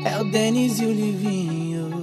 É o Denis e o Livinho.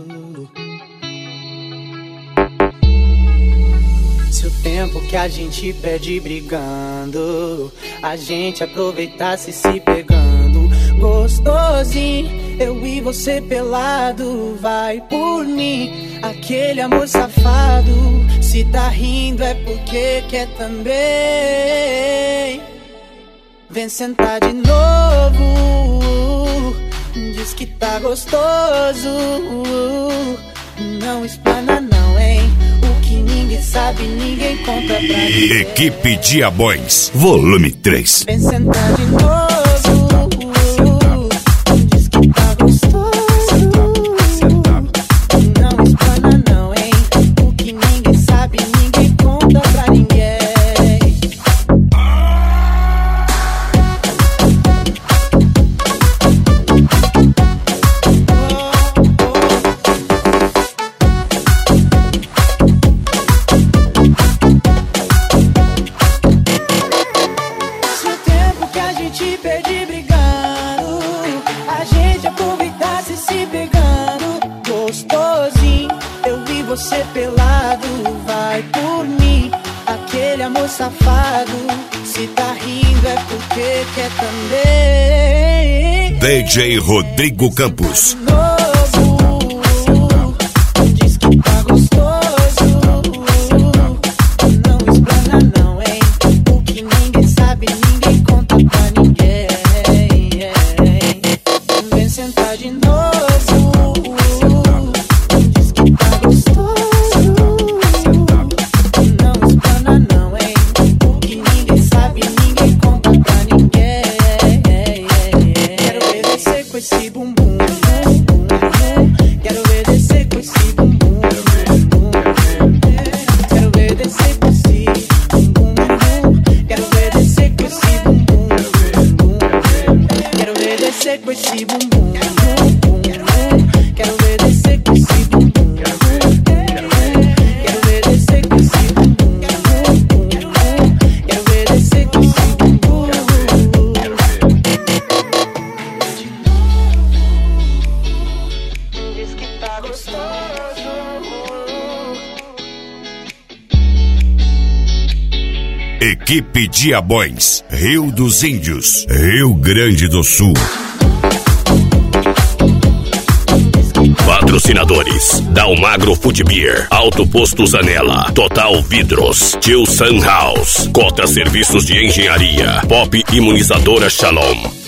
Se o tempo que a gente perde brigando, a gente aproveitasse se pegando, gostosinho, eu e você pelado, vai por mim, aquele amor safado. Se tá rindo é porque quer também. Vem sentar de novo, diz que tá gostoso, não explana não, hein? O que ninguém sabe, ninguém conta pra ninguém. Equipe Diabões, volume 3. Vem sentar de novo, diz que tá gostoso, não explana não, hein? O que ninguém sabe, ninguém conta pra ninguém. Você pelado, vai por mim, aquele amor safado. Se tá rindo é porque quer também. DJ Rodrigo Campos. Diz que tá gostoso, não explana não, hein? O que ninguém sabe, ninguém conta pra ninguém. Vem sentar de novo. Esse bumbum, quero ver descer com esse bumbum, quero ver descer com esse bumbum, quero ver descer com esse bumbum, quero ver descer com esse bumbum, quero ver descer com esse bumbum, quero ver descer com esse bumbum, quero ver descer com esse bumbum. Equipe Diabões, Rio dos Índios, Rio Grande do Sul. Patrocinadores: Dalmagro Food Beer, Alto Posto Zanella, Total Vidros, Tio Sun House, Cota Serviços de Engenharia, Pop Imunizadora Shalom.